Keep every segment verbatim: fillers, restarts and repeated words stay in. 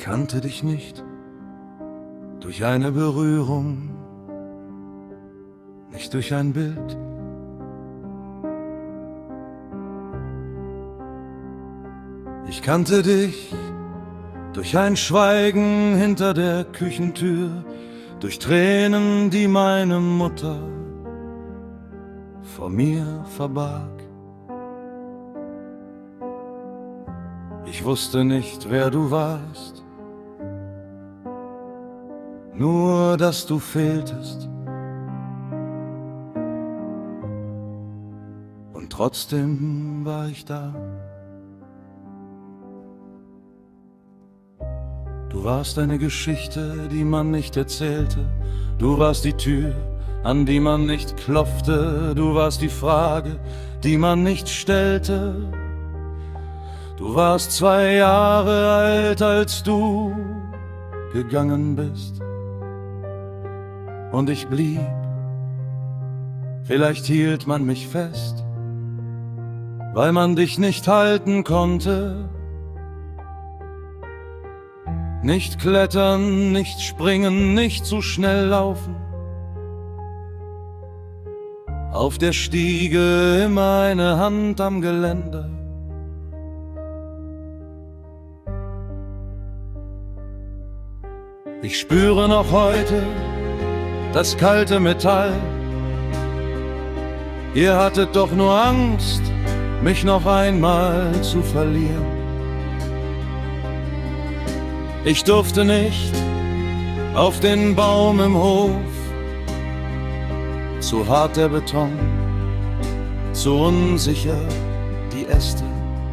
kannte dich nicht durch eine Berührung, nicht durch ein Bild. Ich kannte dich durch ein Schweigen hinter der Küchentür, durch Tränen, die meine Mutter vor mir verbarg. Ich wusste nicht, wer du warst, nur dass du fehltest. Und trotzdem war ich da. Du warst eine Geschichte, die man nicht erzählte. Du warst die Tür, an die man nicht klopfte. Du warst die Frage, die man nicht stellte. Du warst zwei Jahre alt, als du gegangen bist. Und ich blieb, vielleicht hielt man mich fest, weil man dich nicht halten konnte. Nicht klettern, nicht springen, nicht zu schnell laufen. Auf der Stiege immer eine Hand am Geländer. Ich spüre noch heute das kalte Metall. Ihr hattet doch nur Angst, mich noch einmal zu verlieren. Ich durfte nicht auf den Baum im Hof, zu hart der Beton, zu unsicher die Äste.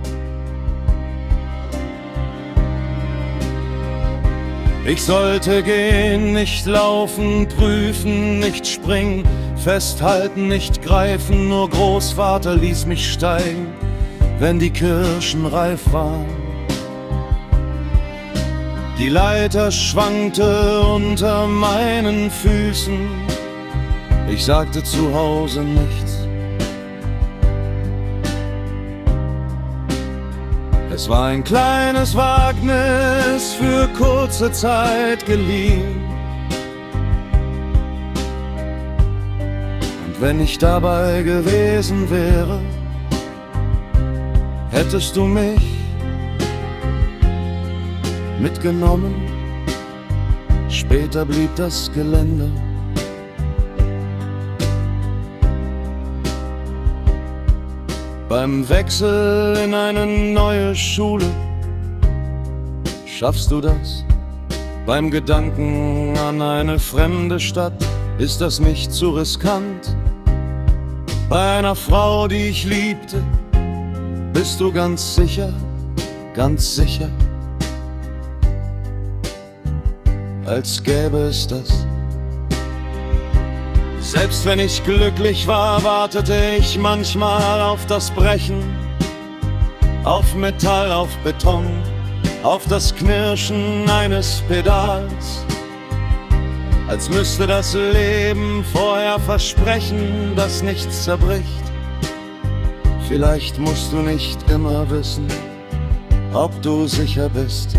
Ich sollte gehen, nicht laufen, prüfen, nicht springen, festhalten, nicht greifen, nur Großvater ließ mich steigen, wenn die Kirschen reif waren. Die Leiter schwankte unter meinen Füßen, ich sagte zu Hause nichts. Es war ein kleines Wagnis, für kurze Zeit geliehen. Und wenn ich dabei gewesen wäre, hättest du mich mitgenommen. Später blieb das Gelände. Beim Wechsel in eine neue Schule schaffst du das. Beim Gedanken an eine fremde Stadt ist das nicht zu riskant. Bei einer Frau, die ich liebte, bist du ganz sicher, ganz sicher, als gäbe es das. Selbst wenn ich glücklich war, wartete ich manchmal auf das Brechen, auf Metall, auf Beton, auf das Knirschen eines Pedals. Als müsste das Leben vorher versprechen, dass nichts zerbricht. Vielleicht musst du nicht immer wissen, ob du sicher bist.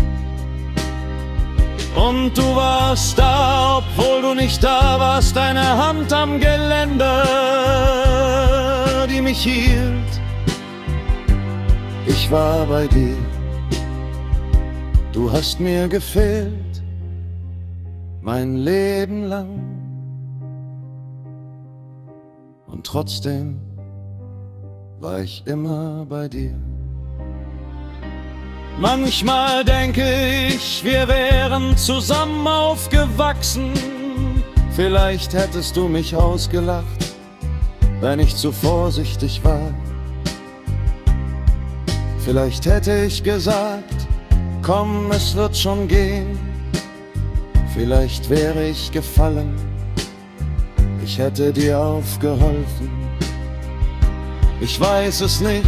Und du warst da, obwohl du nicht da warst, eine Hand am Geländer, die mich hielt. Ich war bei dir, du hast mir gefehlt, mein Leben lang. Und trotzdem war ich immer bei dir. Manchmal denke ich, wir wären zusammen aufgewachsen. Vielleicht hättest du mich ausgelacht, wenn ich zu vorsichtig war. Vielleicht hätte ich gesagt, komm, es wird schon gehen. Vielleicht wäre ich gefallen, ich hätte dir aufgeholfen. Ich weiß es nicht.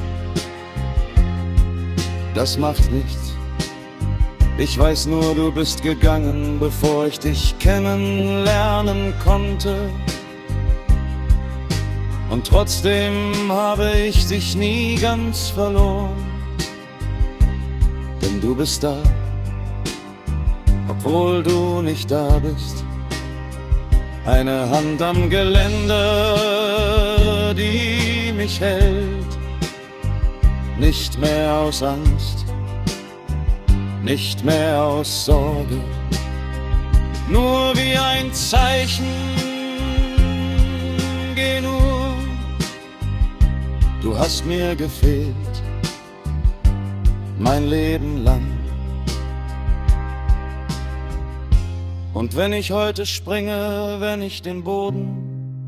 Das macht nichts. Ich weiß nur, du bist gegangen, bevor ich dich kennenlernen konnte. Und trotzdem habe ich dich nie ganz verloren. Denn du bist da, obwohl du nicht da bist. Eine Hand am Geländer, die mich hält, nicht mehr aus Angst, nicht mehr aus Sorge, nur wie ein Zeichen, geh nur. Du hast mir gefehlt, mein Leben lang. Und wenn ich heute springe, wenn ich den Boden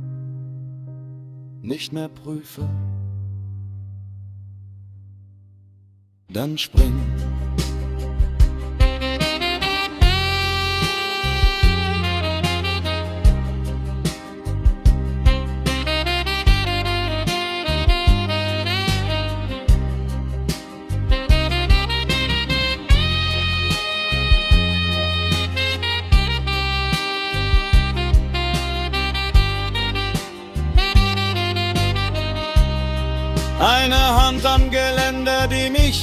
nicht mehr prüfe, dann spring. Eine Hand am Geländer, die mich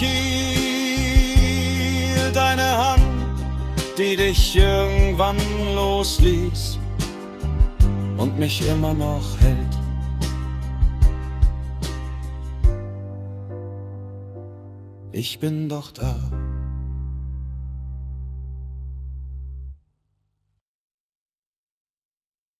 hielt, eine Hand, die dich irgendwann losließ und mich immer noch hält. Ich bin doch da.